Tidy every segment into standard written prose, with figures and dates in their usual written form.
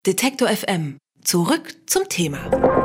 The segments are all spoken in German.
Detektor FM. Zurück zum Thema.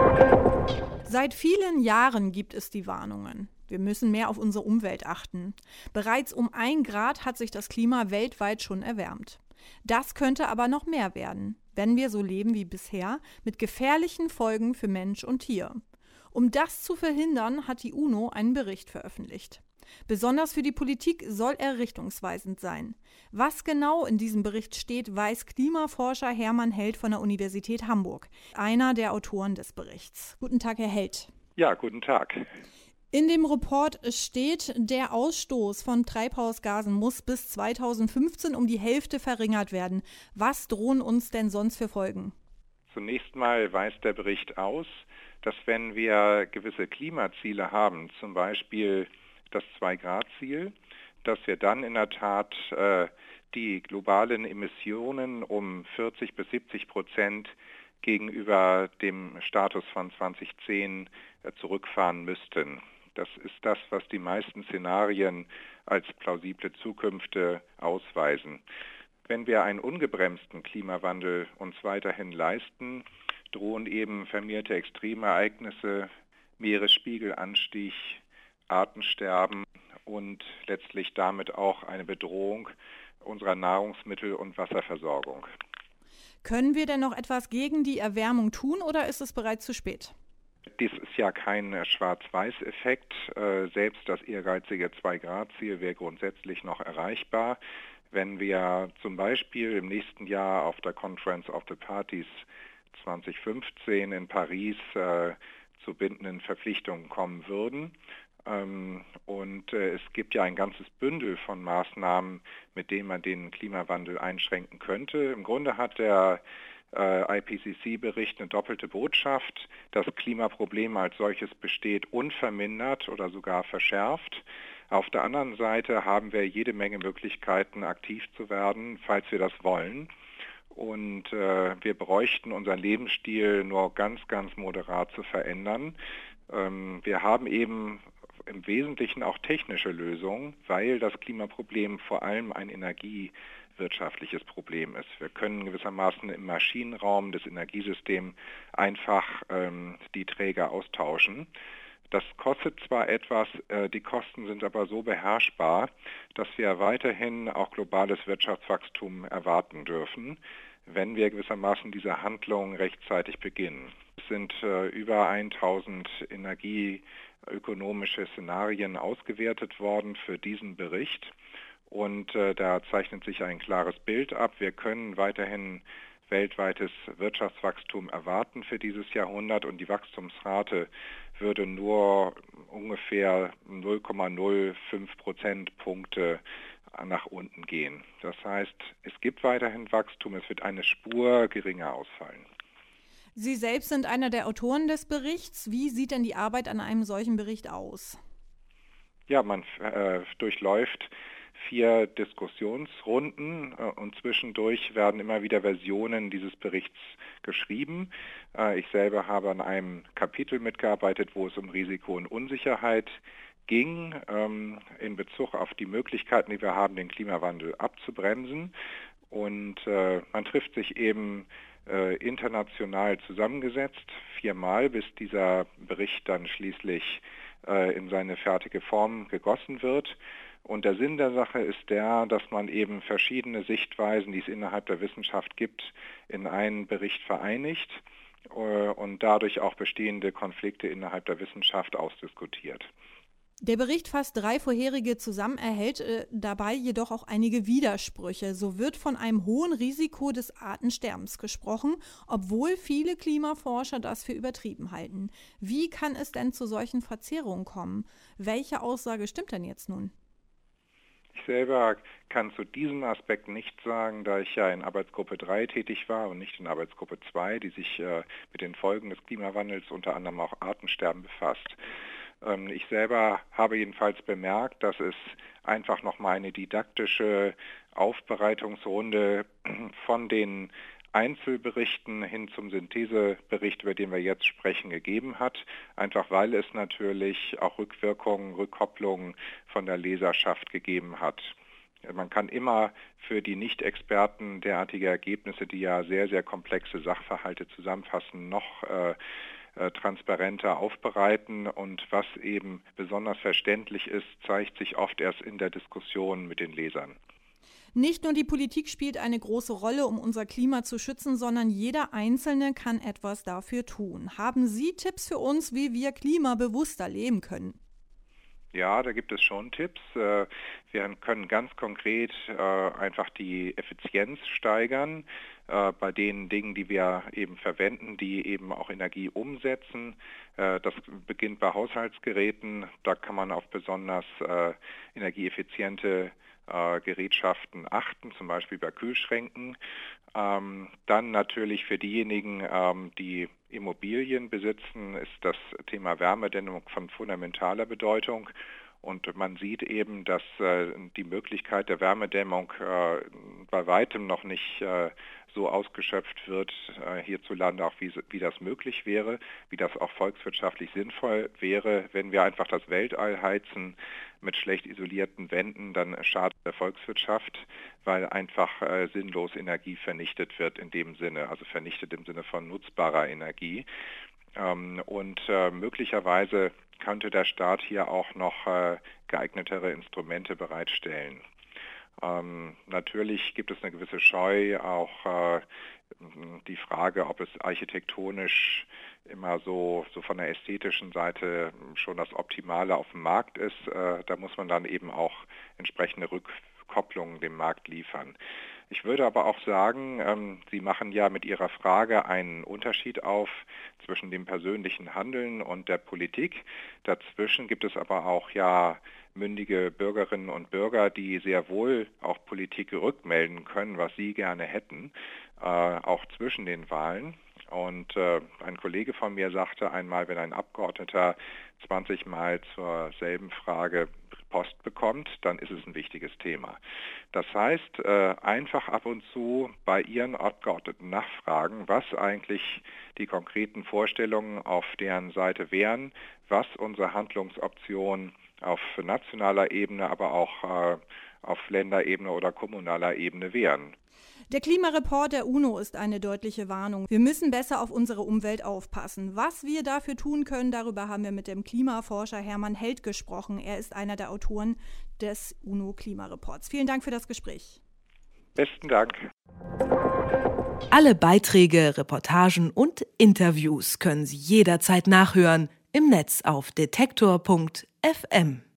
Seit vielen Jahren gibt es die Warnungen. Wir müssen mehr auf unsere Umwelt achten. Bereits um 1 Grad hat sich das Klima weltweit schon erwärmt. Das könnte aber noch mehr werden, wenn wir so leben wie bisher, mit gefährlichen Folgen für Mensch und Tier. Um das zu verhindern, hat die UNO einen Bericht veröffentlicht. Besonders für die Politik soll er richtungsweisend sein. Was genau in diesem Bericht steht, weiß Klimaforscher Hermann Held von der Universität Hamburg, einer der Autoren des Berichts. Guten Tag, Herr Held. Ja, guten Tag. In dem Report steht, der Ausstoß von Treibhausgasen muss bis 2015 um die Hälfte verringert werden. Was drohen uns denn sonst für Folgen? Zunächst mal weist der Bericht aus, dass wenn wir gewisse Klimaziele haben, zum Beispiel das 2-Grad-Ziel, dass wir dann in der Tat die globalen Emissionen um 40-70% gegenüber dem Status von 2010 zurückfahren müssten. Das ist das, was die meisten Szenarien als plausible Zukünfte ausweisen. Wenn wir einen ungebremsten Klimawandel uns weiterhin leisten, drohen eben vermehrte Extremereignisse, Meeresspiegelanstieg, Artensterben und letztlich damit auch eine Bedrohung unserer Nahrungsmittel- und Wasserversorgung. Können wir denn noch etwas gegen die Erwärmung tun oder ist es bereits zu spät? Dies ist ja kein Schwarz-Weiß-Effekt. Selbst das ehrgeizige 2-Grad-Ziel wäre grundsätzlich noch erreichbar. Wenn wir zum Beispiel im nächsten Jahr auf der Conference of the Parties 2015 in Paris zu bindenden Verpflichtungen kommen würden. Und es gibt ja ein ganzes Bündel von Maßnahmen, mit denen man den Klimawandel einschränken könnte. Im Grunde hat der IPCC-Bericht eine doppelte Botschaft. Das Klimaproblem als solches besteht unvermindert oder sogar verschärft. Auf der anderen Seite haben wir jede Menge Möglichkeiten, aktiv zu werden, falls wir das wollen. Und wir bräuchten unseren Lebensstil nur ganz, ganz moderat zu verändern. Wir haben eben im Wesentlichen auch technische Lösungen, weil das Klimaproblem vor allem ein energiewirtschaftliches Problem ist. Wir können gewissermaßen im Maschinenraum des Energiesystems einfach die Träger austauschen. Das kostet zwar etwas, die Kosten sind aber so beherrschbar, dass wir weiterhin auch globales Wirtschaftswachstum erwarten dürfen, wenn wir gewissermaßen diese Handlung rechtzeitig beginnen. Es sind über 1000 energieökonomische Szenarien ausgewertet worden für diesen Bericht und da zeichnet sich ein klares Bild ab. Wir können weiterhin weltweites Wirtschaftswachstum erwarten für dieses Jahrhundert und die Wachstumsrate würde nur ungefähr 0,05 Prozentpunkte nach unten gehen. Das heißt, es gibt weiterhin Wachstum, es wird eine Spur geringer ausfallen. Sie selbst sind einer der Autoren des Berichts. Wie sieht denn die Arbeit an einem solchen Bericht aus? Ja, man durchläuft 4 Diskussionsrunden und zwischendurch werden immer wieder Versionen dieses Berichts geschrieben. Ich selber habe an einem Kapitel mitgearbeitet, wo es um Risiko und Unsicherheit ging, in Bezug auf die Möglichkeiten, die wir haben, den Klimawandel abzubremsen. Und man trifft sich eben international zusammengesetzt, 4-mal, bis dieser Bericht dann schließlich in seine fertige Form gegossen wird. Und der Sinn der Sache ist der, dass man eben verschiedene Sichtweisen, die es innerhalb der Wissenschaft gibt, in einen Bericht vereinigt und dadurch auch bestehende Konflikte innerhalb der Wissenschaft ausdiskutiert. Der Bericht fasst 3 vorherige zusammen, erhält dabei jedoch auch einige Widersprüche. So wird von einem hohen Risiko des Artensterbens gesprochen, obwohl viele Klimaforscher das für übertrieben halten. Wie kann es denn zu solchen Verzerrungen kommen? Welche Aussage stimmt denn jetzt nun? Ich selber kann zu diesem Aspekt nichts sagen, da ich ja in Arbeitsgruppe 3 tätig war und nicht in Arbeitsgruppe 2, die sich mit den Folgen des Klimawandels, unter anderem auch Artensterben, befasst. Ich selber habe jedenfalls bemerkt, dass es einfach nochmal eine didaktische Aufbereitungsrunde von den Einzelberichten hin zum Synthesebericht, über den wir jetzt sprechen, gegeben hat, einfach weil es natürlich auch Rückwirkungen, Rückkopplungen von der Leserschaft gegeben hat. Man kann immer für die Nicht-Experten derartige Ergebnisse, die ja sehr, sehr komplexe Sachverhalte zusammenfassen, noch transparenter aufbereiten. Und was eben besonders verständlich ist, zeigt sich oft erst in der Diskussion mit den Lesern. Nicht nur die Politik spielt eine große Rolle, um unser Klima zu schützen, sondern jeder Einzelne kann etwas dafür tun. Haben Sie Tipps für uns, wie wir klimabewusster leben können? Ja, da gibt es schon Tipps. Wir können ganz konkret einfach die Effizienz steigern bei den Dingen, die wir eben verwenden, die eben auch Energie umsetzen. Das beginnt bei Haushaltsgeräten. Da kann man auf besonders energieeffiziente Gerätschaften achten, zum Beispiel bei Kühlschränken. Dann natürlich für diejenigen, die Immobilien besitzen, ist das Thema Wärmedämmung von fundamentaler Bedeutung. Und man sieht eben, dass die Möglichkeit der Wärmedämmung bei weitem noch nicht so ausgeschöpft wird hierzulande, auch wie das möglich wäre, wie das auch volkswirtschaftlich sinnvoll wäre. Wenn wir einfach das Weltall heizen mit schlecht isolierten Wänden, dann schadet der Volkswirtschaft, weil einfach sinnlos Energie vernichtet wird in dem Sinne, also vernichtet im Sinne von nutzbarer Energie. Und möglicherweise könnte der Staat hier auch noch geeignetere Instrumente bereitstellen. Natürlich gibt es eine gewisse Scheu, auch die Frage, ob es architektonisch immer so von der ästhetischen Seite schon das Optimale auf dem Markt ist. Da muss man dann eben auch entsprechende Rückkopplungen dem Markt liefern. Ich würde aber auch sagen, Sie machen ja mit Ihrer Frage einen Unterschied auf zwischen dem persönlichen Handeln und der Politik. Dazwischen gibt es aber auch ja mündige Bürgerinnen und Bürger, die sehr wohl auch Politik rückmelden können, was sie gerne hätten, auch zwischen den Wahlen. Und ein Kollege von mir sagte einmal, wenn ein Abgeordneter 20 Mal zur selben Frage Post bekommt, dann ist es ein wichtiges Thema. Das heißt, einfach ab und zu bei Ihren Abgeordneten nachfragen, was eigentlich die konkreten Vorstellungen auf deren Seite wären, was unsere Handlungsoptionen auf nationaler Ebene, aber auch auf Länderebene oder kommunaler Ebene wären. Der Klimareport der UNO ist eine deutliche Warnung. Wir müssen besser auf unsere Umwelt aufpassen. Was wir dafür tun können, darüber haben wir mit dem Klimaforscher Hermann Held gesprochen. Er ist einer der Autoren des UNO-Klimareports. Vielen Dank für das Gespräch. Besten Dank. Alle Beiträge, Reportagen und Interviews können Sie jederzeit nachhören im Netz auf detektor.fm.